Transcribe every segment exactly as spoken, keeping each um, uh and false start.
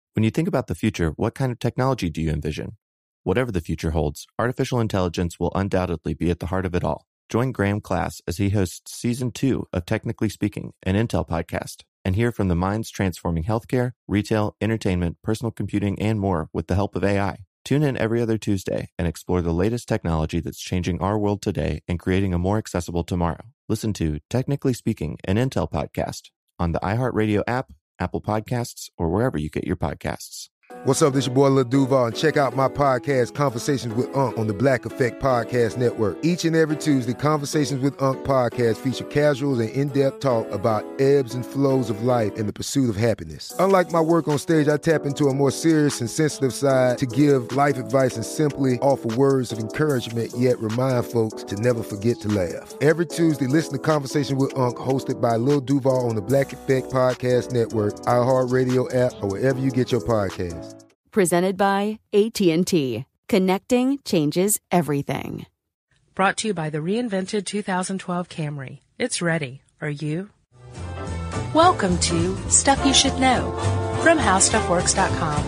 When you think about the future, what kind of technology do you envision? Whatever the future holds, artificial intelligence will undoubtedly be at the heart of it all. Join Graham Class as he hosts Season two of Technically Speaking, an Intel podcast, and hear from the minds transforming healthcare, retail, entertainment, personal computing, and more with the help of A I. Tune in every other Tuesday and explore the latest technology that's changing our world today and creating a more accessible tomorrow. Listen to Technically Speaking, an Intel podcast on the iHeartRadio app, Apple Podcasts, or wherever you get your podcasts. What's up, this your boy Lil Duval, and check out my podcast, Conversations with Unc, on the Black Effect Podcast Network. Each and every Tuesday, Conversations with Unc podcast feature casuals and in-depth talk about ebbs and flows of life and the pursuit of happiness. Unlike my work on stage, I tap into a more serious and sensitive side to give life advice and simply offer words of encouragement, yet remind folks to never forget to laugh. Every Tuesday, listen to Conversations with Unc, hosted by Lil Duval on the Black Effect Podcast Network, iHeartRadio app, or wherever you get your podcasts. Presented by A T and T. Connecting changes everything. Brought to you by the reinvented two thousand twelve Camry. It's ready. Are you? Welcome to Stuff You Should Know from How Stuff Works dot com.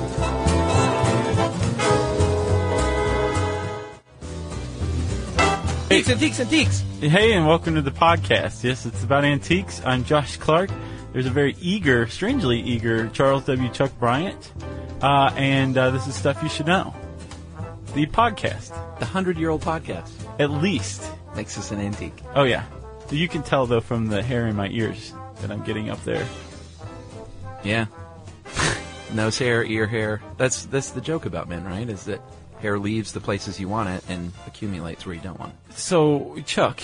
Antiques, antiques, antiques. Hey, and welcome to the podcast. Yes, it's about antiques. I'm Josh Clark. There's a very eager, strangely eager Charles W. Chuck Bryant. Uh, and uh, this is Stuff You Should Know. The podcast. The hundred-year-old podcast. At least. Makes us an antique. Oh, yeah. You can tell, though, from the hair in my ears that I'm getting up there. Yeah. Nose hair, ear hair. That's that's the joke about men, right? Is that hair leaves the places you want it and accumulates where you don't want it. So, Chuck,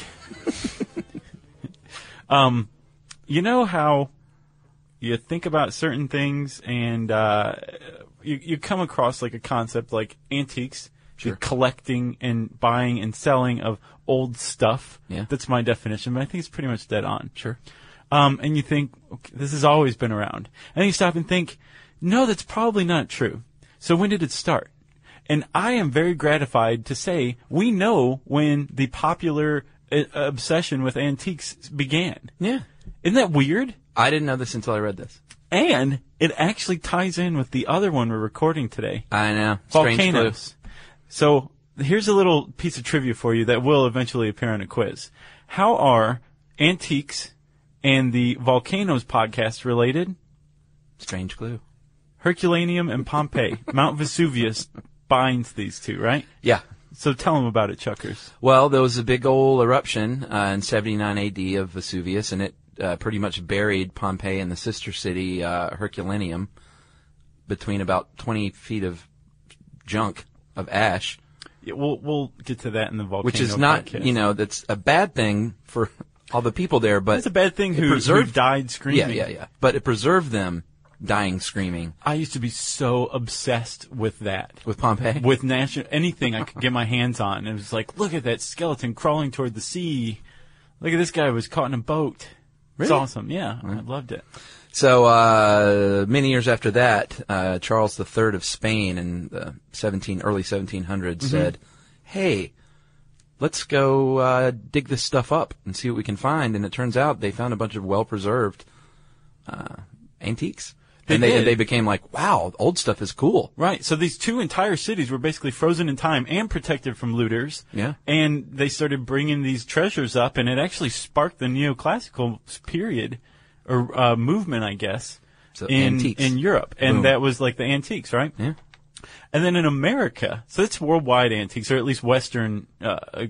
um, you know how you think about certain things and uh, you, you come across like a concept like antiques, Sure. the collecting and buying and selling of old stuff. Yeah. That's my definition, but I think it's pretty much dead on. Sure. Um, and you think, okay, this has always been around. And then you stop and think, no, that's probably not true. So when did it start? And I am very gratified to say we know when the popular uh, obsession with antiques began. Yeah. Isn't that weird? I didn't know this until I read this. And it actually ties in with the other one we're recording today. I know. Strange Volcanoes. So here's a little piece of trivia for you that will eventually appear on a quiz. How are antiques and the Volcanoes podcast related? Strange clue. Herculaneum and Pompeii. Mount Vesuvius binds these two, right? Yeah. So tell them about it, Chuckers. Well, there was a big old eruption uh, in seventy-nine A D of Vesuvius, and it uh, pretty much buried Pompeii and the sister city, uh, Herculaneum, between about twenty feet of junk, of ash. Yeah, we'll we'll get to that in the Volcano Which is not, podcast. you know, that's a bad thing for all the people there, but... It's a bad thing it who, who preserved, died screaming. Yeah, yeah, yeah. But it preserved them dying screaming. I used to be so obsessed with that. With Pompeii? With national anything I could get my hands on. It was like, look at that skeleton crawling toward the sea. Look at this guy who was caught in a boat. It's Really? awesome. Yeah, I loved it. So, uh, many years after that, uh, Charles the Third of Spain in the seventeen, early seventeen hundreds Mm-hmm. said, hey, let's go uh, dig this stuff up and see what we can find. And it turns out they found a bunch of well-preserved uh, antiques. They and they, did. they became like, wow, old stuff is cool. Right. So these two entire cities were basically frozen in time and protected from looters. Yeah. And they started bringing these treasures up, and it actually sparked the neoclassical period, or uh, movement, I guess, So in antiques. in Europe. And Boom. that was like the antiques, right? Yeah. And then in America, so it's worldwide antiques, or at least Western uh,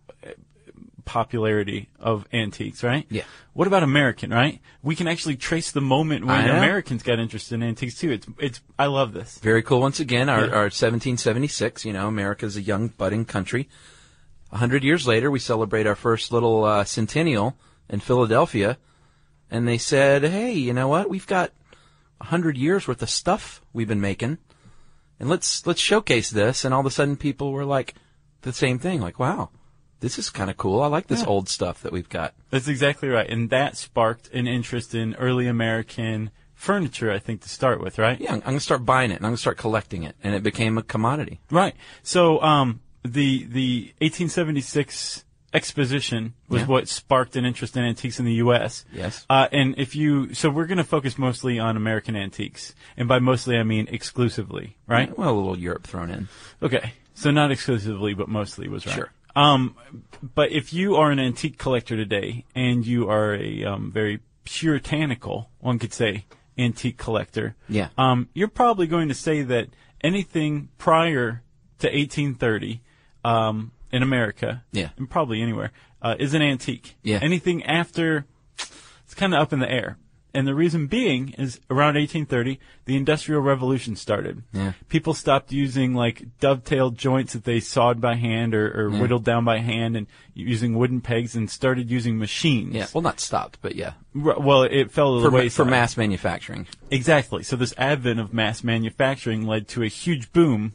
popularity of antiques, right? Yeah. What about American, right? We can actually trace the moment when I know. Americans got interested in antiques too. It's it's. I love this. Very cool. Once again, our, Yeah. our seventeen seventy-six, you know, America's a young, budding country. A hundred years later, we celebrate our first little uh, centennial in Philadelphia. And they said, hey, you know what? We've got a hundred years worth of stuff we've been making. And let's let's showcase this. And all of a sudden, people were like the same thing. Like, wow, this is kind of cool. I like this Yeah. old stuff that we've got. That's exactly right. And that sparked an interest in early American furniture, I think, to start with, right? Yeah, I'm, I'm going to start buying it, and I'm going to start collecting it. And it became a commodity. Right. So um, the the eighteen seventy-six exposition was Yeah. what sparked an interest in antiques in the U S. Yes. Uh, and if you, so we're going to focus mostly on American antiques. And by mostly, I mean exclusively, right? Well, a little Europe thrown in. Okay. So not exclusively, but mostly was right. Sure. Um, but if you are an antique collector today and you are a um, very puritanical, one could say, antique collector, Yeah. um, you're probably going to say that anything prior to eighteen thirty um, in America, Yeah. and probably anywhere, uh, is an antique. Yeah. Anything after, it's kind of up in the air. And the reason being is around eighteen thirty, the Industrial Revolution started. Yeah. People stopped using like dovetailed joints that they sawed by hand or, or Yeah. whittled down by hand and using wooden pegs and started using machines. Yeah. Well, not stopped, but yeah. R- Well, it fell to the For, ma- wayside. for mass manufacturing. Exactly. So this advent of mass manufacturing led to a huge boom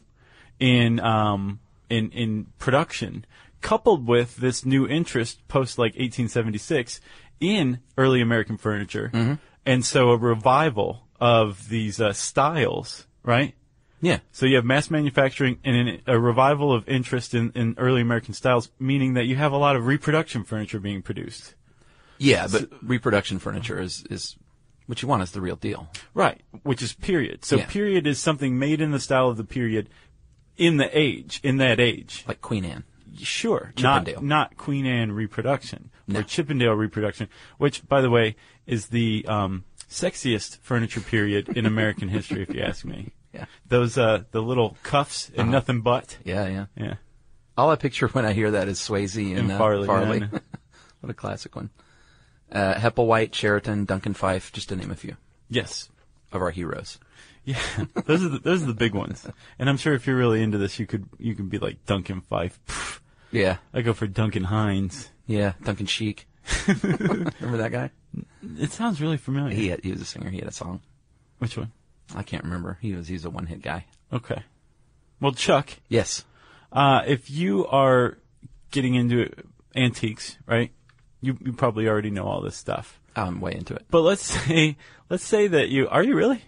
in um, in in production, coupled with this new interest post like eighteen seventy-six in early American furniture, Mm-hmm. and so a revival of these uh, styles, right? Yeah. So you have mass manufacturing and an, a revival of interest in, in early American styles, meaning that you have a lot of reproduction furniture being produced. Yeah, but reproduction furniture is, is what you want is the real deal. Right, which is period. So Yeah. period is something made in the style of the period in the age, in that age. Like Queen Anne. Sure, not Chippendale. not Queen Anne reproduction No. or Chippendale reproduction, which, by the way, is the um, sexiest furniture period in American history, if you ask me. Yeah. Those uh, the little cuffs and Uh-huh. nothing but. Yeah, yeah. Yeah, All I picture when I hear that is Swayze and, And uh, Farley, Farley. yeah, I know. What a classic one. Uh, Hepplewhite, Sheraton, Duncan Fife, just to name a few yes, of our heroes. yeah. Those are the, those are the big ones. And I'm sure if you're really into this, you could you could be like Duncan Fife. Pff, Yeah. I go for Duncan Hines. Yeah, Duncan Sheik. Remember that guy? It sounds really familiar. He had, he was a singer. He had a song. Which one? I can't remember. He was he's a one hit guy. Okay. Well, Chuck, Yes. uh, if you are getting into antiques, right? You you probably already know all this stuff. I'm way into it. But let's say let's say that you are you really?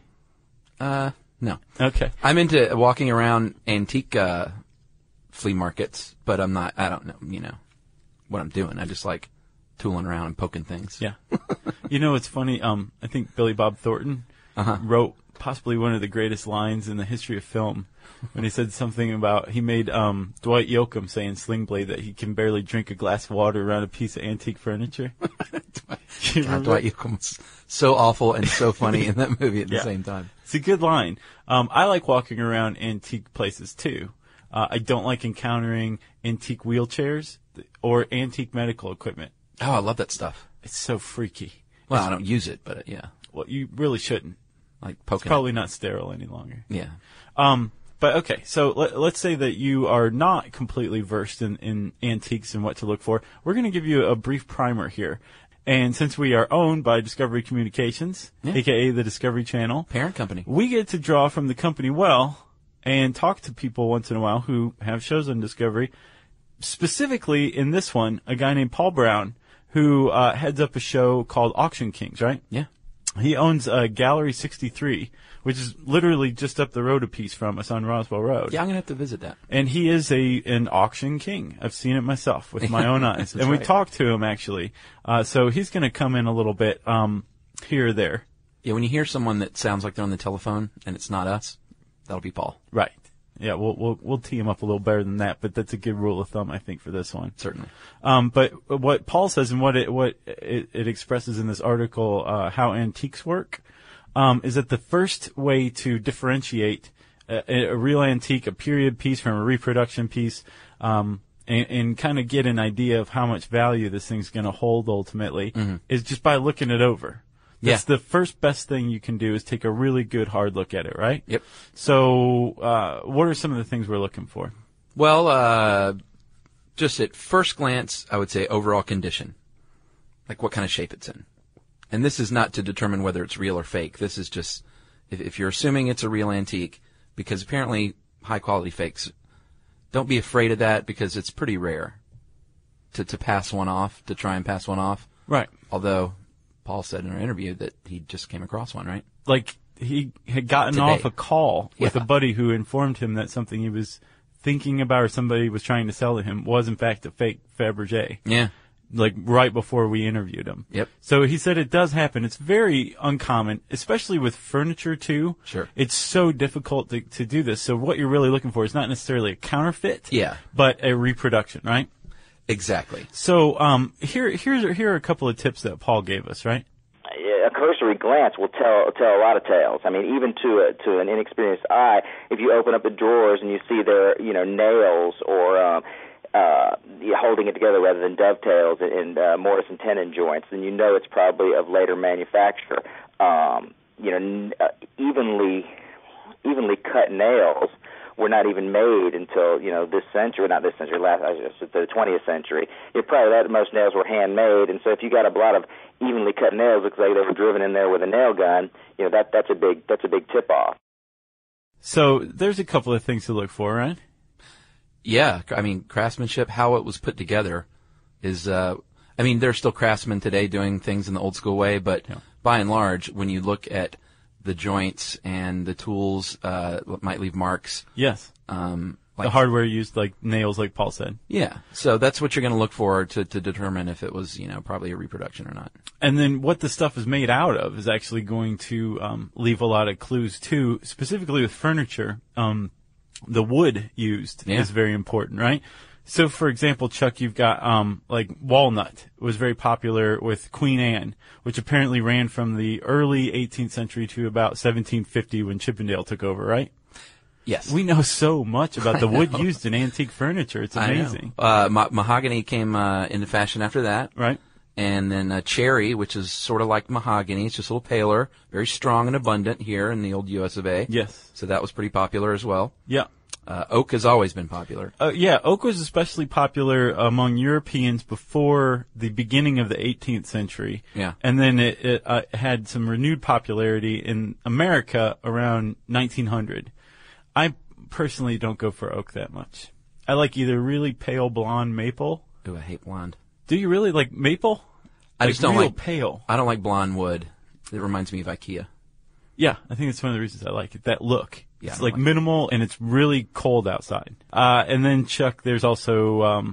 Uh, no. Okay. I'm into walking around antique uh, flea markets, but I'm not. I don't know. You know what I'm doing. I just like tooling around and poking things. Yeah. You know, it's funny. Um, I think Billy Bob Thornton Uh-huh. wrote possibly one of the greatest lines in the history of film when he said something about he made um, Dwight Yoakam say in Sling Blade that he can barely drink a glass of water around a piece of antique furniture. You God, remember Dwight that? Yoakam was so awful and so funny in that movie at the Yeah. same time. It's a good line. Um, I like walking around antique places too. Uh, I don't like encountering antique wheelchairs or antique medical equipment. Oh, I love that stuff. It's so freaky. Well, I don't use it, but uh, yeah, Well, you really shouldn't. like It's poking. probably not sterile any longer. it. Yeah. Um, but okay, so let, let's say that you are not completely versed in, in antiques and what to look for. We're going to give you a brief primer here. And since we are owned by Discovery Communications, Yeah. aka the Discovery Channel, Parent company. we get to draw from the company well and talk to people once in a while who have shows on Discovery. Specifically in this one, a guy named Paul Brown who uh, heads up a show called Auction Kings, right? Yeah. He owns uh, Gallery sixty-three, which is literally just up the road a piece from us on Roswell Road. Yeah, I'm gonna have to visit that. And he is a an auction king. I've seen it myself with my own eyes. And we right. talked to him, actually. Uh, so he's going to come in a little bit um, here or there. Yeah, when you hear someone that sounds like they're on the telephone and it's not us, that'll be Paul. Right. Yeah, we'll, we'll, we'll tee him up a little better than that, but that's a good rule of thumb, I think, for this one. Certainly. Um, but what Paul says and what it, what it, it expresses in this article, uh, how antiques work, um, is that the first way to differentiate a, a real antique, a period piece from a reproduction piece, um, and, and kind of get an idea of how much value this thing's going to hold ultimately is just by looking it over. That's Yeah. the first best thing you can do is take a really good hard look at it, right? Yep. So, uh, what are some of the things we're looking for? Well, uh, just at first glance, I would say overall condition. Like what kind of shape it's in. And this is not to determine whether it's real or fake. This is just, if, if you're assuming it's a real antique, because apparently high quality fakes, don't be afraid of that because it's pretty rare to, to pass one off, to try and pass one off. Right. Although Paul said in our interview that he just came across one, right? Like, he had gotten Today. off a call with Yeah. a buddy who informed him that something he was thinking about or somebody was trying to sell to him was in fact a fake Fabergé. Yeah. Like right before we interviewed him. Yep. So he said it does happen. It's very uncommon, especially with furniture too. Sure. It's so difficult to, to do this. So what you're really looking for is not necessarily a counterfeit. Yeah. But a reproduction, right? Exactly. So um, here, here's, here are a couple of tips that Paul gave us, right? A cursory glance will tell tell a lot of tales. I mean, even to a, to an inexperienced eye, if you open up the drawers and you see there, you know, nails or um, uh, holding it together rather than dovetails and uh, mortise and tenon joints, then you know it's probably of later manufacture. Um, you know, n- uh, evenly evenly cut nails were not even made until, you know, this century, not this century, last, the twentieth century. It probably that most nails were handmade, and so if you got a lot of evenly cut nails, looks like they were driven in there with a nail gun, you know, that that's a big that's a big tip off. So there's a couple of things to look for, right? Yeah, I mean, craftsmanship, how it was put together is, uh, I mean, there's still craftsmen today doing things in the old school way, but yeah. by and large, when you look at the joints and the tools, uh, might leave marks. Yes. Um, like, the hardware used, like nails, like Paul said. Yeah. So that's what you're going to look for to, to determine if it was, you know, probably a reproduction or not. And then what the stuff is made out of is actually going to um, leave a lot of clues too, specifically with furniture. Um, the wood used yeah. is very important, right? So, for example, Chuck, you've got um, like walnut was very popular with Queen Anne, which apparently ran from the early eighteenth century to about seventeen fifty when Chippendale took over, right? Yes. We know so much about the wood used in antique furniture. It's amazing. Uh, ma- mahogany came uh, into fashion after that. Right. And then uh, cherry, which is sort of like mahogany. It's just a little paler, very strong and abundant here in the old U S of A. Yes. So that was pretty popular as well. Yeah. Uh, oak has always been popular. Uh, yeah, oak was especially popular among Europeans before the beginning of the eighteenth century. Yeah. And then it, it uh, had some renewed popularity in America around nineteen hundred. I personally don't go for oak that much. I like either really pale blonde maple. Ooh, I hate blonde. Do you really like maple? I like just don't real like pale. I don't like blonde wood. It reminds me of IKEA. Yeah, I think it's one of the reasons I like it. That look. Yeah, it's like, like minimal it. And it's really cold outside. Uh, and then Chuck, there's also um,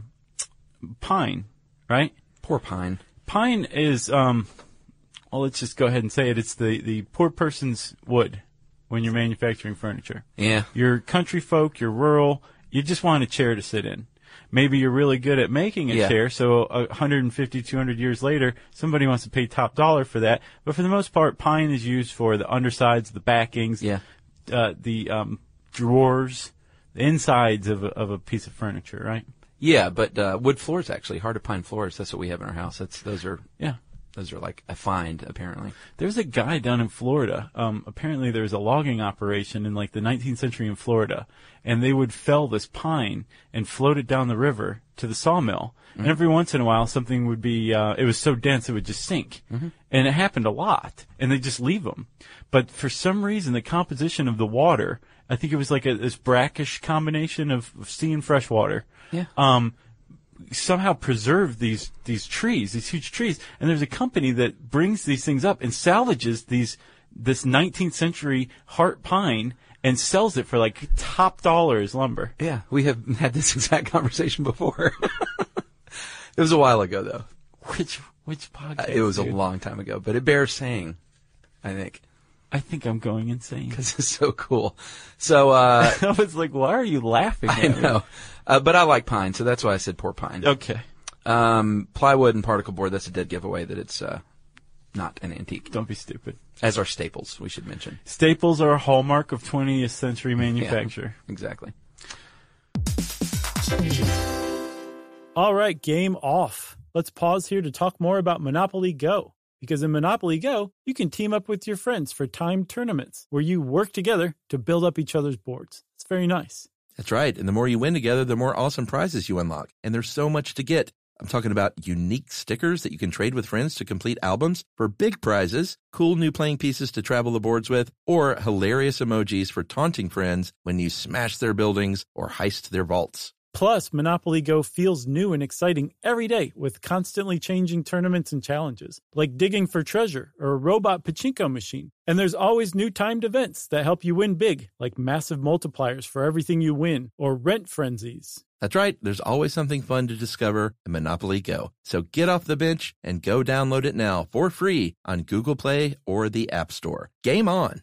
pine, right? Poor pine. Pine is, um, well, let's just go ahead and say it. It's the, the poor person's wood when you're manufacturing furniture. Yeah. You're country folk, you're rural, you just want a chair to sit in. Maybe you're really good at making a yeah. chair, so one hundred fifty, two hundred years later, somebody wants to pay top dollar for that. But for the most part, pine is used for the undersides, the backings, yeah. uh, the um, drawers, the insides of a, of a piece of furniture, right? Yeah, but uh, wood floors, actually, hard to pine floors. That's what we have in our house. That's Those are... Yeah. Those are like a find, apparently. There's a guy down in Florida. Um, apparently there's a logging operation in like the nineteenth century in Florida, and they would fell this pine and float it down the river to the sawmill. Mm-hmm. And every once in a while something would be, uh, it was so dense it would just sink. Mm-hmm. And it happened a lot. And they just leave them. But for some reason the composition of the water, I think it was like a, this brackish combination of, of sea and fresh water. Yeah. Um, somehow preserve these these trees, these huge trees. And there's a company that brings these things up and salvages these this nineteenth century heart pine and sells it for like top dollar as lumber. Yeah, we have had this exact conversation before. It was a while ago, though. Which which podcast? Uh, it was dude? a long time ago, but it bears saying, I think. I think I'm going insane. Because it's so cool. So, uh... I was like, why are you laughing at I me? know. Uh, but I like pine, so that's why I said poor pine. Okay. Um, plywood and particle board, that's a dead giveaway that it's, uh, not an antique. Don't be stupid. As are staples, we should mention. Staples are a hallmark of twentieth century manufacture. Yeah, exactly. All right, game off. Let's pause here to talk more about Monopoly Go. Because in Monopoly Go, you can team up with your friends for timed tournaments where you work together to build up each other's boards. It's very nice. That's right. And the more you win together, the more awesome prizes you unlock. And there's so much to get. I'm talking about unique stickers that you can trade with friends to complete albums for big prizes, cool new playing pieces to travel the boards with, or hilarious emojis for taunting friends when you smash their buildings or heist their vaults. Plus, Monopoly Go feels new and exciting every day with constantly changing tournaments and challenges, like digging for treasure or a robot pachinko machine. And there's always new timed events that help you win big, like massive multipliers for everything you win or rent frenzies. That's right. There's always something fun to discover in Monopoly Go. So get off the bench and go download it now for free on Google Play or the App Store. Game on.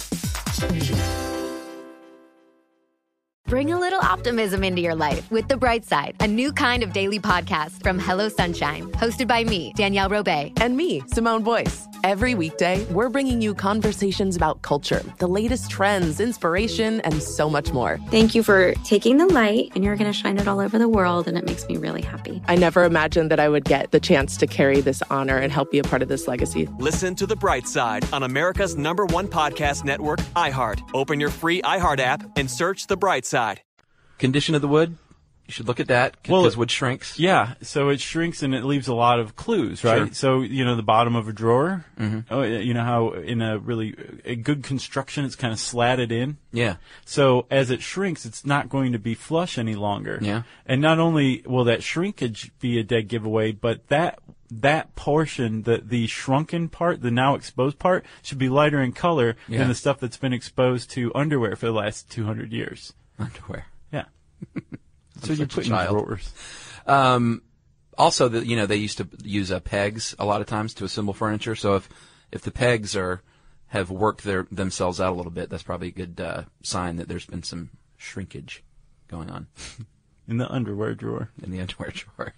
Bring a little optimism into your life with The Bright Side, a new kind of daily podcast from Hello Sunshine, hosted by me, Danielle Robay. And me, Simone Boyce. Every weekday, we're bringing you conversations about culture, the latest trends, inspiration, and so much more. Thank you for taking the light, and you're going to shine it all over the world, and it makes me really happy. I never imagined that I would get the chance to carry this honor and help be a part of this legacy. Listen to The Bright Side on America's number one podcast network, iHeart. Open your free iHeart app and search The Bright Side. Condition of the wood. You should look at that because Well, wood shrinks. Yeah, so it shrinks and it leaves a lot of clues, right? Sure. So, you know, the bottom of a drawer, Mm-hmm. oh, you know how in a really a good construction it's kind of slatted in? Yeah. So as it shrinks, it's not going to be flush any longer. Yeah. And not only will that shrinkage be a dead giveaway, but that that portion, the the shrunken part, the now exposed part, should be lighter in color Yeah. than the stuff that's been exposed to underwear for the last two hundred years. Underwear. Yeah. So I'm you such a put in child. drawers. Um, also, the, you know, they used to use uh, pegs a lot of times to assemble furniture. So if if the pegs are have worked their themselves out a little bit, that's probably a good uh, sign that there's been some shrinkage going on in the underwear drawer. In the underwear drawer.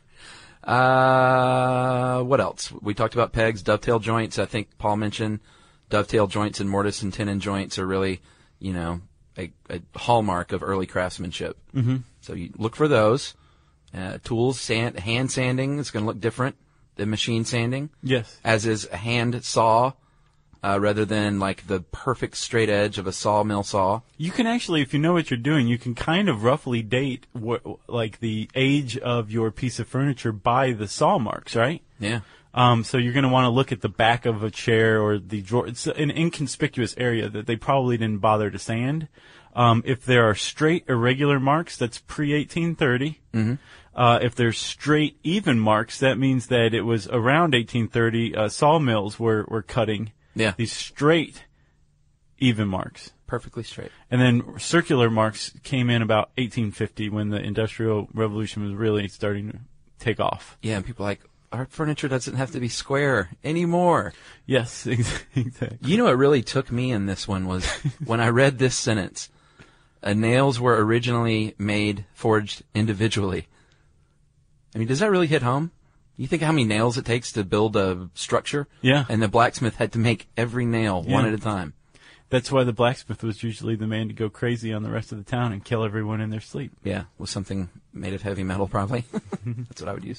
Uh, what else? We talked about pegs, dovetail joints. I think Paul mentioned dovetail joints and mortise and tenon joints are really, you know, a, a hallmark of early craftsmanship. Mm-hmm. So you look for those. Uh, tools, sand, hand sanding is going to look different than machine sanding. Yes. As is a hand saw, uh, rather than like the perfect straight edge of a sawmill saw. You can actually, if you know what you're doing, you can kind of roughly date what, like the age of your piece of furniture by the saw marks, right? Yeah. Um, so you're going to want to look at the back of a chair or the drawer. It's an inconspicuous area that they probably didn't bother to sand. Um, if there are straight, irregular marks, that's pre eighteen thirty. Mm-hmm. Uh, if there's straight, even marks, that means that it was around eighteen thirty. Uh, sawmills were, were cutting yeah. these straight, even marks. Perfectly straight. And then circular marks came in about eighteen fifty when the Industrial Revolution was really starting to take off. Yeah, and people are like, our furniture doesn't have to be square anymore. Yes, exactly. You know what really took me in this one was when I read this sentence. Uh, nails were originally made, forged individually. I mean, does that really hit home? You think how many nails it takes to build a structure? Yeah. And the blacksmith had to make every nail Yeah. one at a time. That's why the blacksmith was usually the man to go crazy on the rest of the town and kill everyone in their sleep. Yeah, with something made of heavy metal, probably. That's what I would use.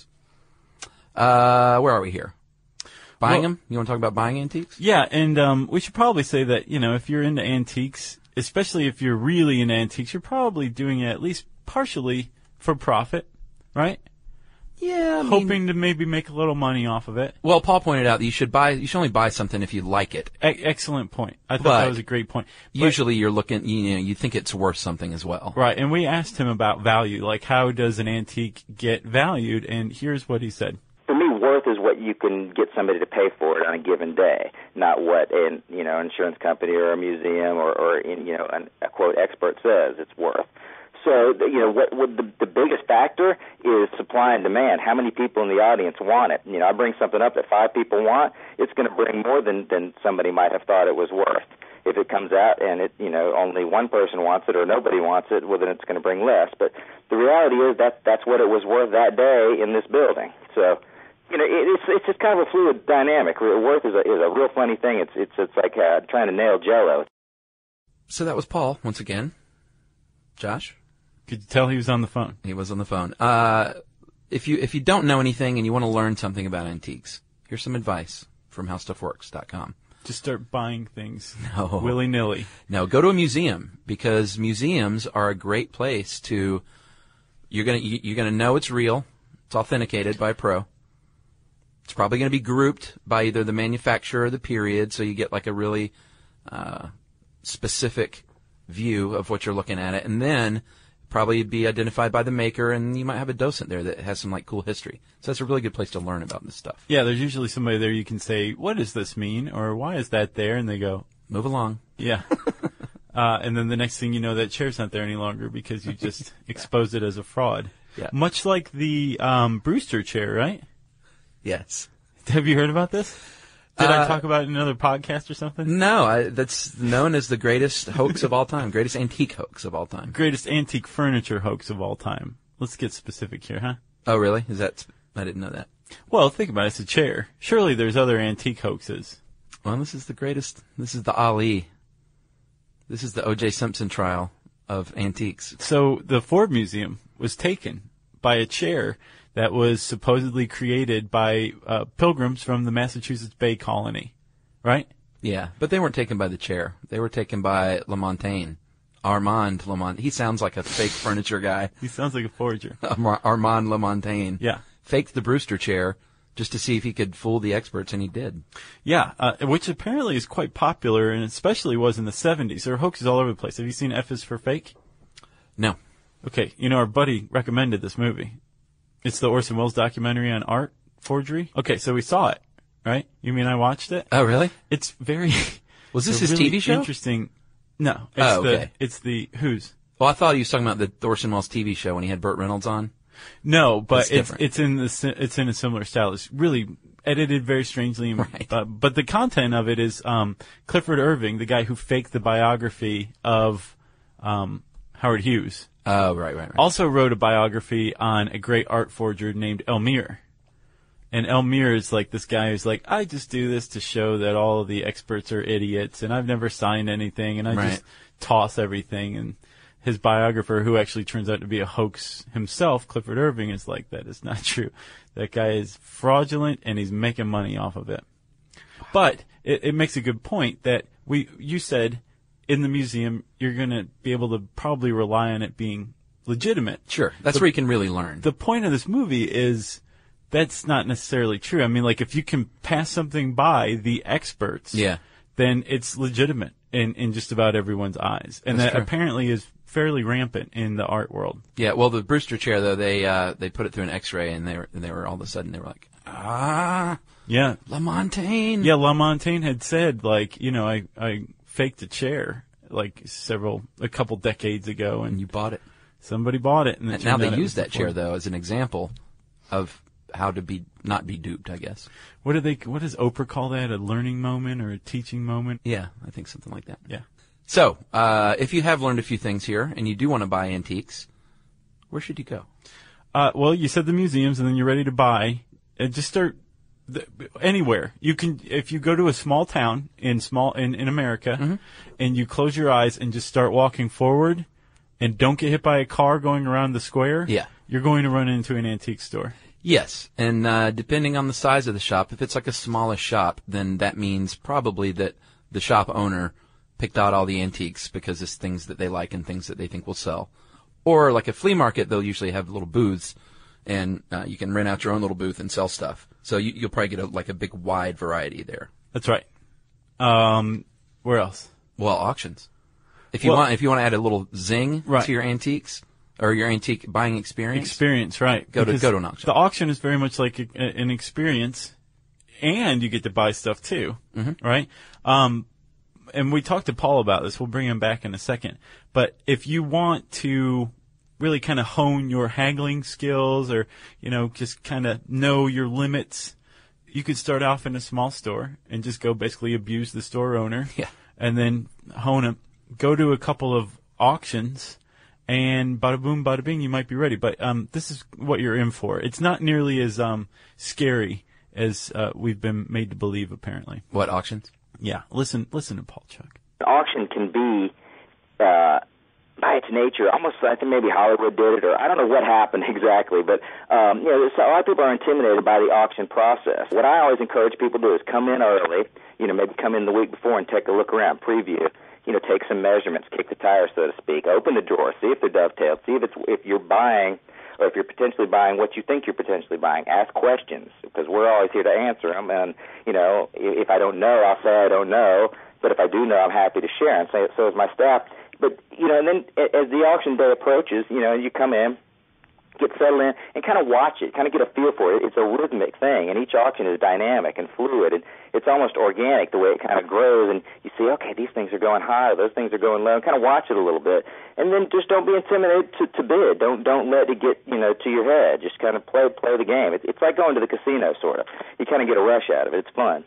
Uh, where are we here? Buying Well- them? You want to talk about buying antiques? Yeah, and um, we should probably say that, you know, if you're into antiques, especially if you're really into antiques, you're probably doing it at least partially for profit, right? Yeah, I mean- hoping to maybe make a little money off of it. Well, Paul pointed out that you should buy. You should only buy something if you like it. E- excellent point. I thought But that was a great point. But- Usually, you're looking. You know, you think it's worth something as well. Right, and we asked him about value, like how does an antique get valued, and here's what he said. For me, worth is what you can get somebody to pay for it on a given day, not what an you know insurance company or a museum or, or in, you know an, a quote expert says it's worth. So you know what, what the, the biggest factor is supply and demand. How many people in the audience want it? You know, I bring something up that five people want, it's going to bring more than than somebody might have thought it was worth. If it comes out and it you know only one person wants it or nobody wants it, well then it's going to bring less. But the reality is that that's what it was worth that day in this building. So. You know, it, it's it's just kind of a fluid dynamic. Worth is a is a real funny thing. It's it's it's like uh, trying to nail Jell-O. So that was Paul once again. Josh, could you tell he was on the phone? He was on the phone. Uh, if you if you don't know anything and you want to learn something about antiques, here's some advice from how stuff works dot com. Just start buying things no. willy-nilly. No, go to a museum because museums are a great place to. You're gonna you're gonna know it's real. It's authenticated by a pro. It's probably going to be grouped by either the manufacturer or the period, so you get like a really uh, specific view of what you're looking at it. And then probably be identified by the maker, and you might have a docent there that has some like cool history. So that's a really good place to learn about this stuff. Yeah, there's usually somebody there you can say, what does this mean? Or why is that there? And they go, move along. Yeah. uh, and then the next thing you know, that chair's not there any longer because you just exposed it as a fraud. Yeah. Much like the um, Brewster chair, right? Yes. Have you heard about this? Did uh, I talk about it in another podcast or something? No, I, that's known as the greatest hoax of all time, greatest antique hoax of all time. Greatest antique furniture hoax of all time. Let's get specific here, huh? Oh, really? Is that? I didn't know that. Well, think about it. It's a chair. Surely there's other antique hoaxes. Well, this is the greatest. This is the Ali. This is the O J Simpson trial of antiques. So the Ford Museum was taken by a chair that was supposedly created by uh, pilgrims from the Massachusetts Bay Colony, right? Yeah, but they weren't taken by the chair. They were taken by Lamontagne. Armand Lamontagne. He sounds like a fake furniture guy. He sounds like a forger. Armand Lamontagne. Yeah. Faked the Brewster chair just to see if he could fool the experts, and he did. Yeah, uh, which apparently is quite popular, and especially was in the seventies. There are hoaxes all over the place. Have you seen F is for Fake? No. Okay, you know, our buddy recommended this movie. It's the Orson Welles documentary on art forgery. Okay, so we saw it, right? You mean I watched it? Oh, really? It's very... Was this it's his really T V show? Interesting. No. It's Oh, the, okay. It's the Who's. Well, I thought he was talking about the Orson Welles T V show when he had Burt Reynolds on. No, but That's it's different. it's in the si- it's in a similar style. It's really edited very strangely, and, Right. uh, but the content of it is um, Clifford Irving, the guy who faked the biography of um, Howard Hughes. Oh, right, right, right. Also wrote a biography on a great art forger named Elmire. And Elmire is like this guy who's like, I just do this to show that all of the experts are idiots, and I've never signed anything, and I Right. just toss everything. And his biographer, who actually turns out to be a hoax himself, Clifford Irving, is like, that is not true. That guy is fraudulent, and he's making money off of it. But it, it makes a good point that we, you said, in the museum, you're going to be able to probably rely on it being legitimate. Sure. That's The- where you can really learn. The point of this movie is that's not necessarily true. I mean, like, if you can pass something by the experts, Yeah. then it's legitimate in, in just about everyone's eyes. And That's that true. apparently is fairly rampant in the art world. Yeah, well, the Brewster chair, though, they uh, they put it through an X-ray, and they were, and they were all of a sudden, they were like, ah, Yeah. Lamontagne. Yeah, Lamontagne had said, like, you know, I, I faked a chair, like, several, a couple decades ago, and And you bought it. somebody bought it. And, it And now turned they out it use was that before. chair, though, as an example of how to be not be duped, I guess. What do they, what does Oprah call that? A learning moment or a teaching moment? Yeah, I think something like that. Yeah. So, uh, if you have learned a few things here, and you do want to buy antiques, where should you go? Uh, well, you said the museums, and then you're ready to buy. And just start th- anywhere. You can, if you go to a small town in small in, in America, Mm-hmm. and you close your eyes and just start walking forward, and don't get hit by a car going around the square. Yeah. You're going to run into an antique store. Yes, and uh, depending on the size of the shop, if it's like a smallish shop, then that means probably that the shop owner picked out all the antiques because it's things that they like and things that they think will sell. Or like a flea market, they'll usually have little booths, and uh, you can rent out your own little booth and sell stuff. So you, you'll probably get a, like a big wide variety there. That's right. Um, where else? Well, auctions. If you Well- want, if you want to add a little zing Right. to your antiques or your antique buying experience, Experience, right. Go to- Because go to an auction. The auction is very much like a, a, an experience, and you get to buy stuff too, Mm-hmm. right? Um, and we talked to Paul about this. We'll bring him back in a second. But if you want to really kind of hone your haggling skills, or, you know, just kind of know your limits, you could start off in a small store and just go basically abuse the store owner. Yeah. And then hone it. Go to a couple of auctions, and bada boom, bada bing, you might be ready. But um, this is what you're in for. It's not nearly as um, scary as uh, we've been made to believe, apparently. what auctions? Yeah. Listen, listen to Paul Chuck. An auction can be, uh, by its nature, almost, I think maybe Hollywood did it, or I don't know what happened exactly, but, um, you know, so a lot of people are intimidated by the auction process. What I always encourage people to do is come in early, you know, maybe come in the week before and take a look around, preview, you know, take some measurements, kick the tires, so to speak, open the drawer, see if they're dovetailed, see if it's, if you're buying, or if you're potentially buying what you think you're potentially buying. Ask questions, because we're always here to answer them. And, you know, if I don't know, I'll say I don't know. But if I do know, I'm happy to share. And so, so is my staff. but you know, and then as the auction day approaches, you know, you come in, get settled in, and kind of watch it, kind of get a feel for it. It's a rhythmic thing, and each auction is dynamic and fluid, and it's almost organic the way it kind of grows, and you see, okay, these things are going high, those things are going low, and kind of watch it a little bit, and then just don't be intimidated to, to bid. Don't don't let it get, you know, to your head. Just kind of play play the game. It, it's like going to the casino, sort of. You kind of get a rush out of it. It's fun.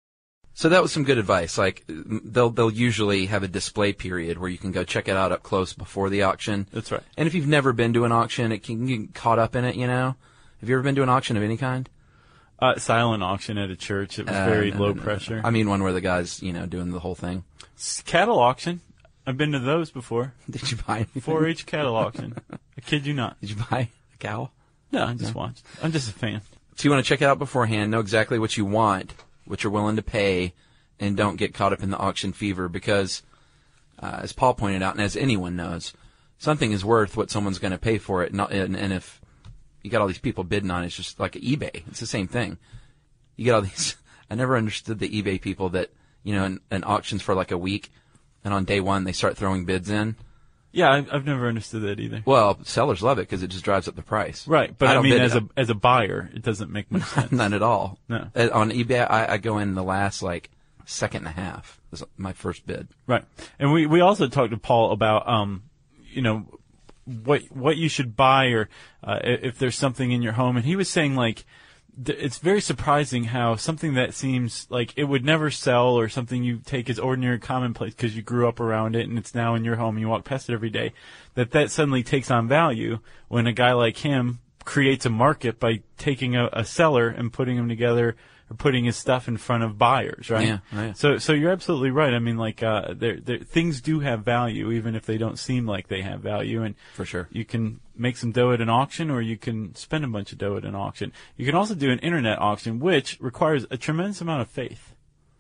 So that was some good advice. Like they'll they'll usually have a display period where you can go check it out up close before the auction. That's right. And if you've never been to an auction, it can you get caught up in it. You know, have you ever been to an auction of any kind? Uh, silent auction at a church. It was uh, very no, low no, pressure. No. I mean, one where the guy's you know doing the whole thing. Cattle auction. I've been to those before. Did you buy anything? four H cattle auction. I kid you not. Did you buy a cow? No, I just no. watched. I'm just a fan. So you want to check it out beforehand, know exactly what you want, what you're willing to pay. And don't get caught up in the auction fever because, uh, as Paul pointed out, and as anyone knows, something is worth what someone's going to pay for it. Not, and, and if you got all these people bidding on it, it's just like eBay. It's the same thing. You get all these. I never understood the eBay people that, you know, an, an auction's for like a week, and on day one they start throwing bids in. Yeah, I've, I've never understood that either. Well, sellers love it because it just drives up the price. Right, but I, I mean, as a as a buyer, it doesn't make much sense. None at all. No. On eBay, I, I go in the last like. second and a half was my first bid. Right. And we, we also talked to Paul about, um, you know, what, what you should buy or, uh, if there's something in your home. And he was saying like, th- it's very surprising how something that seems like it would never sell or something you take as ordinary commonplace because you grew up around it and it's now in your home and you walk past it every day, that that suddenly takes on value when a guy like him creates a market by taking a, a seller and putting them together or putting his stuff in front of buyers, right? Yeah, right. So, so you're absolutely right. I mean, like, uh, there, there, things do have value, even if they don't seem like they have value. And for sure, you can make some dough at an auction, or you can spend a bunch of dough at an auction. You can also do an internet auction, which requires a tremendous amount of faith.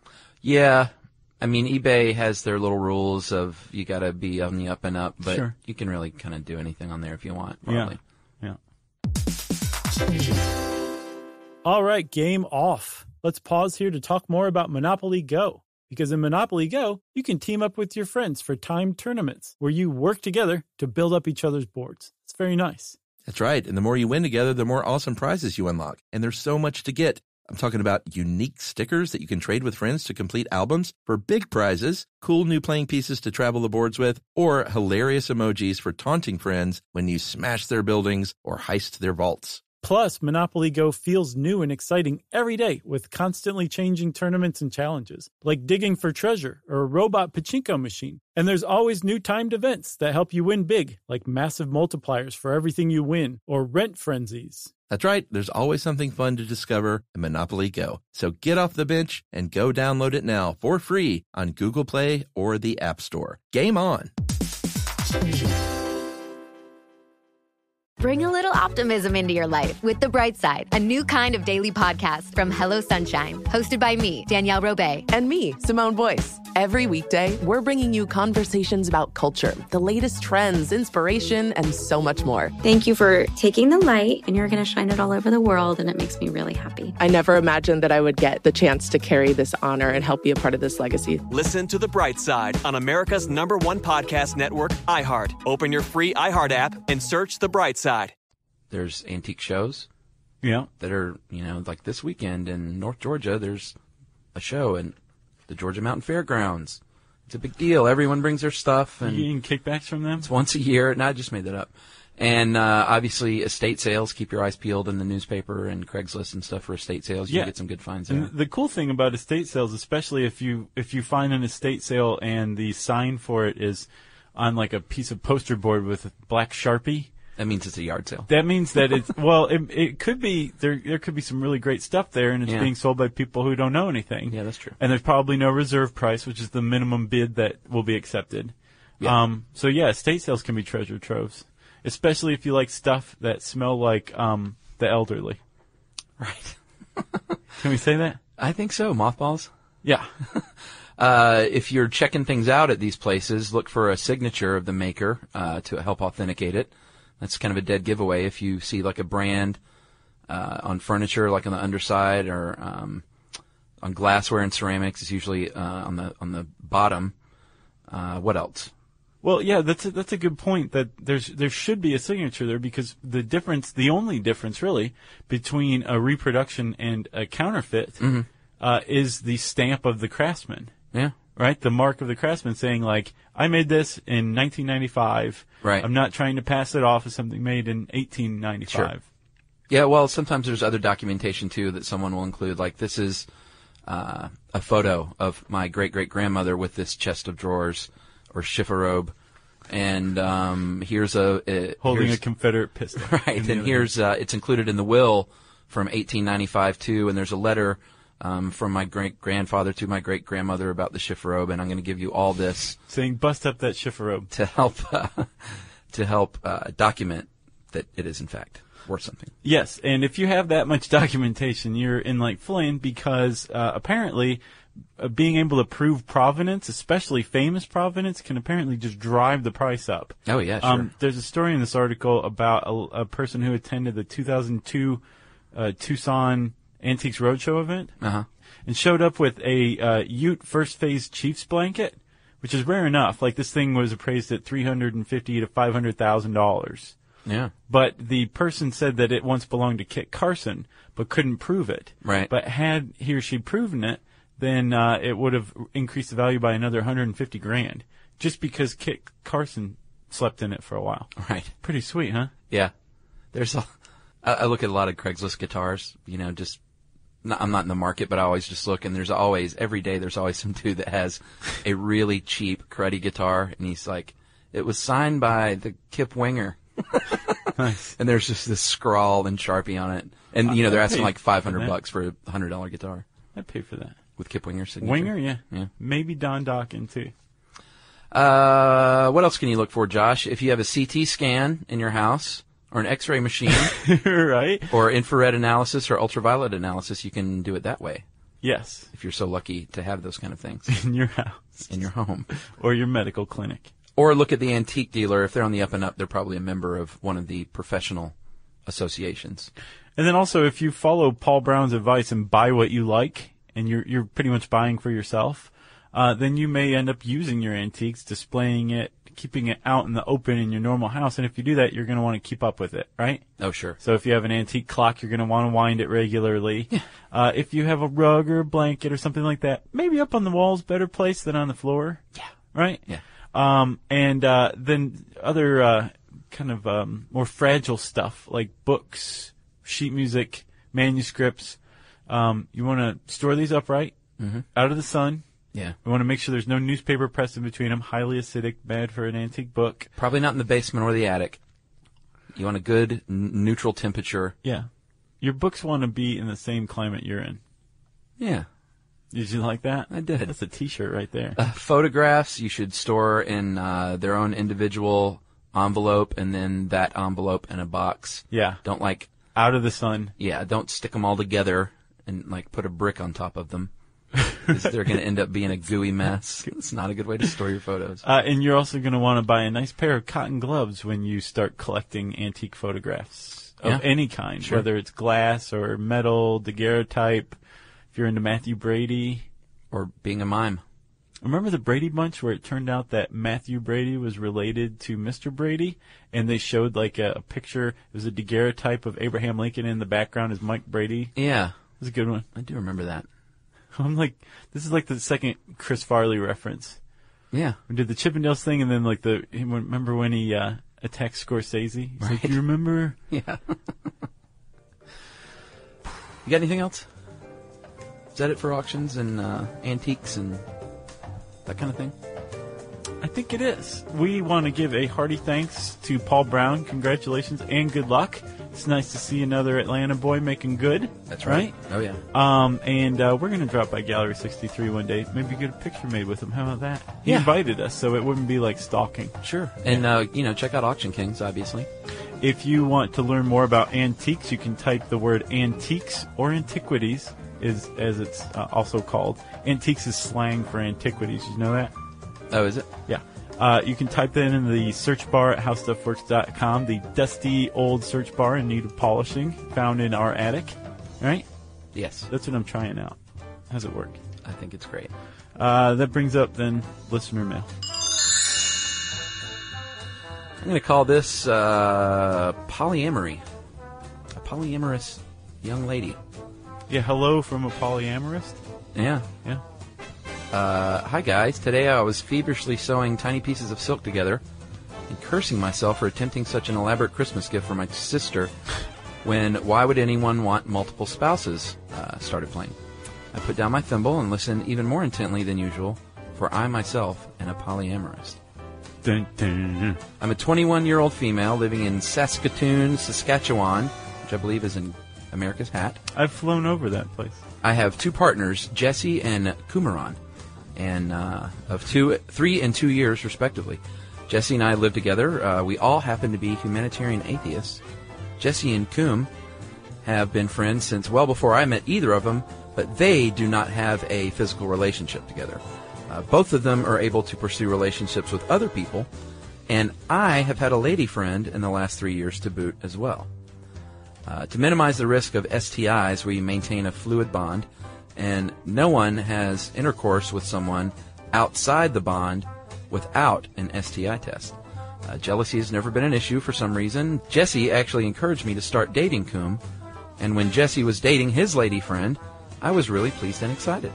Yeah. I mean, eBay has their little rules of you got to be on the up and up, but sure. you can really kind of do anything on there if you want, probably. Yeah. Yeah. All right, game off. Let's pause here to talk more about Monopoly Go. Because in Monopoly Go, you can team up with your friends for timed tournaments where you work together to build up each other's boards. It's very nice. That's right. And the more you win together, the more awesome prizes you unlock. And there's so much to get. I'm talking about unique stickers that you can trade with friends to complete albums for big prizes, cool new playing pieces to travel the boards with, or hilarious emojis for taunting friends when you smash their buildings or heist their vaults. Plus, Monopoly Go feels new and exciting every day with constantly changing tournaments and challenges, like digging for treasure or a robot pachinko machine. And there's always new timed events that help you win big, like massive multipliers for everything you win or rent frenzies. That's right. There's always something fun to discover in Monopoly Go. So get off the bench and go download it now for free on Google Play or the App Store. Game on! Bring a little optimism into your life with The Bright Side, a new kind of daily podcast from Hello Sunshine, hosted by me, Danielle Robay. And me, Simone Boyce. Every weekday, we're bringing you conversations about culture, the latest trends, inspiration, and so much more. Thank you for taking the light, and you're going to shine it all over the world, and it makes me really happy. I never imagined that I would get the chance to carry this honor and help be a part of this legacy. Listen to The Bright Side on America's number one podcast network, iHeart. Open your free iHeart app and search The Bright Side. There's antique shows. Yeah. That are, you know, like this weekend in North Georgia, there's a show in the Georgia Mountain Fairgrounds. It's a big deal. Everyone brings their stuff. And you getting kickbacks from them? It's once a year. No, I just made that up. And uh, obviously estate sales. Keep your eyes peeled in the newspaper and Craigslist and stuff for estate sales. You yeah. can get some good finds there. And the cool thing about estate sales, especially if you if you find an estate sale and the sign for it is on like a piece of poster board with a black Sharpie. That means it's a yard sale. That means that it's, well, it, it could be, there There could be some really great stuff there, and it's yeah. being sold by people who don't know anything. Yeah, that's true. And there's probably no reserve price, which is the minimum bid that will be accepted. Yeah. Um, so yeah, estate sales can be treasure troves, especially if you like stuff that smell like um, the elderly. Right. Can we say that? I think so. Mothballs? Yeah. Uh, if you're checking things out at these places, look for a signature of the maker uh, to help authenticate it. That's kind of a dead giveaway if you see like a brand uh, on furniture, like on the underside, or um, on glassware and ceramics. It's usually uh, on the on the bottom. Uh, what else? Well, yeah, that's a, that's a good point. That there's there should be a signature there, because the difference, the only difference really between a reproduction and a counterfeit, mm-hmm. uh, is the stamp of the craftsman. Yeah. Right, the mark of the craftsman saying like, I made this in nineteen ninety-five. Right. I'm not trying to pass it off as something made in eighteen ninety-five. Sure. Yeah. Well, sometimes there's other documentation too that someone will include. Like this is uh, a photo of my great great grandmother with this chest of drawers or chifforobe, and um, here's a, a holding here's, a Confederate pistol. Right, and here's uh, it's included in the will from eighteen ninety-five too, and there's a letter um, from my great grandfather to my great grandmother about the chifforobe, and I'm going to give you all this saying bust up that chifforobe to help uh, to help uh, document that it is in fact worth something. Yes, and if you have that much documentation, you're in like Flynn, because uh, apparently. Uh, being able to prove provenance, especially famous provenance, can apparently just drive the price up. Oh, yeah, sure. Um, there's a story in this article about a, a person who attended the two thousand two uh, Tucson Antiques Roadshow event uh-huh. and showed up with a uh, Ute First Phase Chiefs blanket, which is rare enough. Like, this thing was appraised at three hundred fifty thousand to five hundred thousand dollars. Yeah. But the person said that it once belonged to Kit Carson, but couldn't prove it. Right. But had he or she proven it, then uh, it would have increased the value by another one hundred fifty grand, just because Kit Carson slept in it for a while. Right. Pretty sweet, huh? Yeah. There's a. I, I look at a lot of Craigslist guitars. You know, just not, I'm not in the market, but I always just look, and there's always every day there's always some dude that has a really cheap, cruddy guitar, and he's like, it was signed by the Kip Winger. Nice. And there's just this scrawl and Sharpie on it, and you know they're asking like five hundred bucks for a hundred dollar guitar. I'd pay for that. With Kip Winger's signature. Winger, yeah. Yeah. Maybe Don Dokken, too. Uh, what else can you look for, Josh? If you have a C T scan in your house, or an X-ray machine. Right. Or infrared analysis or ultraviolet analysis, you can do it that way. Yes. If you're so lucky to have those kind of things. In your house. In your home. Or your medical clinic. Or look at the antique dealer. If they're on the up and up, they're probably a member of one of the professional associations. And then also, if you follow Paul Brown's advice and buy what you like, and you're you're pretty much buying for yourself, uh, then you may end up using your antiques, displaying it, keeping it out in the open in your normal house. And if you do that, you're going to want to keep up with it, right? Oh, sure. So if you have an antique clock, you're going to want to wind it regularly. Yeah. Uh, if you have a rug or a blanket or something like that, maybe up on the wall's better place than on the floor. Yeah. Right? Yeah. Um, and uh, then other uh, kind of um, more fragile stuff like books, sheet music, manuscripts. Um, you want to store these upright, mm-hmm. out of the sun. Yeah. You want to make sure there's no newspaper pressed in between them. Highly acidic, bad for an antique book. Probably not in the basement or the attic. You want a good n- neutral temperature. Yeah. Your books want to be in the same climate you're in. Yeah. Did you like that? I did. That's a T-shirt right there. Uh, photographs you should store in uh, their own individual envelope, and then that envelope in a box. Yeah. Don't like out of the sun. Yeah. Don't stick them all together and like put a brick on top of them. They're going to end up being a gooey mess. It's not a good way to store your photos. Uh, and you're also going to want to buy a nice pair of cotton gloves when you start collecting antique photographs of yeah. any kind, Sure. whether it's glass or metal, daguerreotype. If you're into Matthew Brady. Or being a mime. Remember the Brady Bunch where it turned out that Matthew Brady was related to Mister Brady? And they showed like a, a picture. It was a daguerreotype of Abraham Lincoln, and in the background is Mike Brady. Yeah. It was a good one. I do remember that. I'm like, this is like the second Chris Farley reference. Yeah. We did the Chippendales thing, and then like the, remember when he uh, attacked Scorsese? He's right. like, do you remember? Yeah. You got anything else? Is that it for auctions and uh, antiques and that kind of thing? I think it is. We want to give a hearty thanks to Paul Brown. Congratulations and good luck. It's nice to see another Atlanta boy making good. That's right. right? Oh, yeah. Um, and uh, we're going to drop by Gallery sixty-three one day. Maybe get a picture made with him. How about that? He yeah. invited us, so it wouldn't be like stalking. Sure. And, uh, you know, check out Auction Kings, obviously. If you want to learn more about antiques, you can type the word antiques or antiquities, is as it's uh, also called. Antiques is slang for antiquities. You know that? Oh, is it? Yeah. Uh, you can type that in the search bar at how stuff works dot com, the dusty old search bar in need of polishing, found in our attic. Right? Yes. That's what I'm trying out. How's it work? I think it's great. Uh, that brings up then listener mail. I'm going to call this uh, polyamory. A polyamorous young lady. Yeah, hello from a polyamorist. Yeah. Yeah. Uh, hi, guys. Today I was feverishly sewing tiny pieces of silk together and cursing myself for attempting such an elaborate Christmas gift for my sister when Why Would Anyone Want Multiple Spouses uh, started playing. I put down my thimble and listened even more intently than usual, for I myself am a polyamorist. Dun, dun, dun. I'm a twenty-one-year-old female living in Saskatoon, Saskatchewan, which I believe is in America's Hat. I've flown over that place. I have two partners, Jesse and Kumaran, and uh, of two, three and two years, respectively. Jesse and I live together. Uh, we all happen to be humanitarian atheists. Jesse and Kum have been friends since well before I met either of them, but they do not have a physical relationship together. Uh, both of them are able to pursue relationships with other people, and I have had a lady friend in the last three years to boot as well. Uh, to minimize the risk of S T Is, we maintain a fluid bond, and no one has intercourse with someone outside the bond without an S T I test. Uh, jealousy has never been an issue for some reason. Jesse actually encouraged me to start dating Kum, and when Jesse was dating his lady friend, I was really pleased and excited.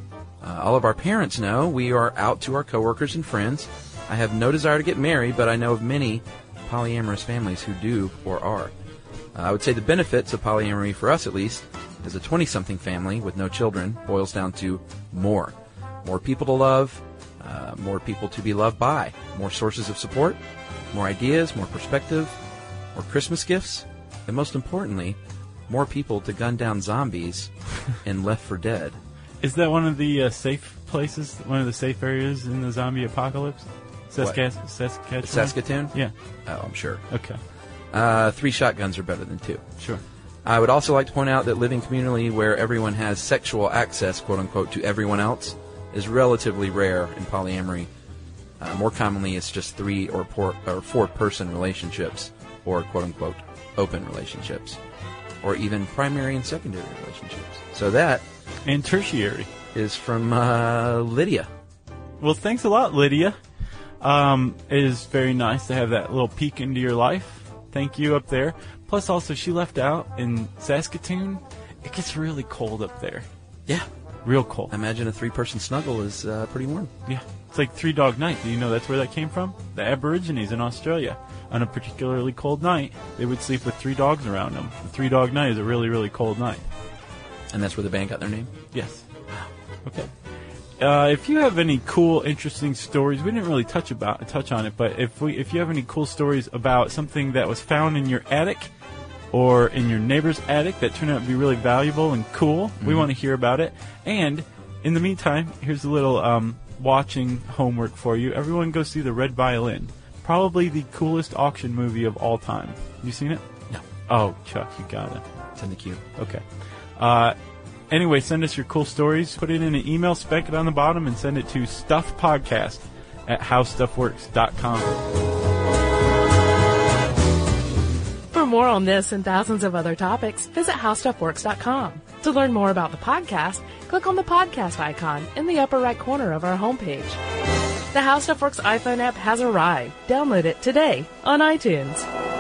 Uh, all of our parents know we are out to our coworkers and friends. I have no desire to get married, but I know of many polyamorous families who do or are. Uh, I would say the benefits of polyamory, for us at least, as a twenty-something family with no children, boils down to more. More people to love, uh, more people to be loved by, more sources of support, more ideas, more perspective, more Christmas gifts, and most importantly, more people to gun down zombies in Left four Dead. Is that one of the uh, safe places, one of the safe areas in the zombie apocalypse? Saskatchewan? Saskatchewan? Saskatoon? Yeah. Oh, I'm sure. Okay. Uh, three shotguns are better than two. Sure. I would also like to point out that living communally where everyone has sexual access, quote-unquote, to everyone else is relatively rare in polyamory. Uh, more commonly, it's just three or, por- or four-person relationships or, quote-unquote, open relationships, or even primary and secondary relationships. So that... And tertiary. ...is from uh, Lydia. Well, thanks a lot, Lydia. Um, it is very nice to have that little peek into your life. Thank you up there. Plus, also, she left out in Saskatoon. It gets really cold up there. Yeah. Real cold. I imagine a three-person snuggle is uh, pretty warm. Yeah. It's like Three Dog Night. Do you know that's where that came from? The Aborigines in Australia. On a particularly cold night, they would sleep with three dogs around them. The Three Dog Night is a really, really cold night. And that's where the band got their name? Yes. Okay. Uh, if you have any cool, interesting stories, we didn't really touch about touch on it, but if we if you have any cool stories about something that was found in your attic or in your neighbor's attic that turned out to be really valuable and cool, mm-hmm. we want to hear about it. And in the meantime, here's a little um, watching homework for you. Everyone go see The Red Violin. Probably the coolest auction movie of all time. You seen it? No. Oh, Chuck, you got it. It's in the queue. Okay. Uh, anyway, send us your cool stories. Put it in an email, spec it on the bottom, and send it to stuffpodcast at how stuff works dot com. For more on this and thousands of other topics, visit how stuff works dot com. To learn more about the podcast, click on the podcast icon in the upper right corner of our homepage. The How Stuff Works iPhone app has arrived. Download it today on iTunes.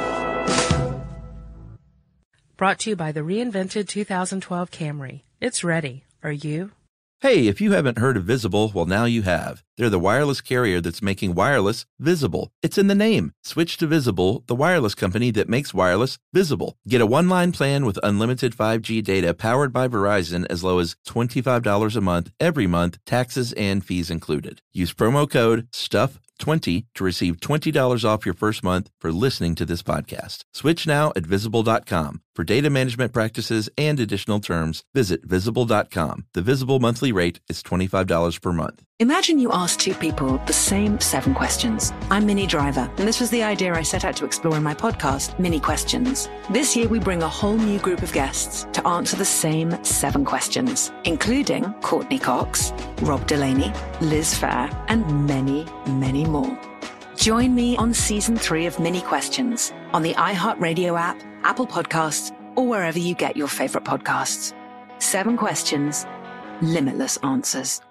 Brought to you by the reinvented two thousand twelve Camry. It's ready. Are you? Hey, if you haven't heard of Visible, well, now you have. They're the wireless carrier that's making wireless visible. It's in the name. Switch to Visible, the wireless company that makes wireless visible. Get a one-line plan with unlimited five G data powered by Verizon as low as twenty-five dollars a month every month, taxes and fees included. Use promo code stuff twenty to receive twenty dollars off your first month for listening to this podcast. Switch now at visible dot com. For data management practices and additional terms, visit visible dot com. The Visible monthly rate is twenty-five dollars per month. Imagine you ask two people the same seven questions. I'm Minnie Driver, and this was the idea I set out to explore in my podcast, Minnie Questions. This year, we bring a whole new group of guests to answer the same seven questions, including Courtney Cox, Rob Delaney, Liz Fair, and many, many more. Join me on season three of Minnie Questions on the iHeartRadio app, Apple Podcasts, or wherever you get your favorite podcasts. Seven questions, limitless answers.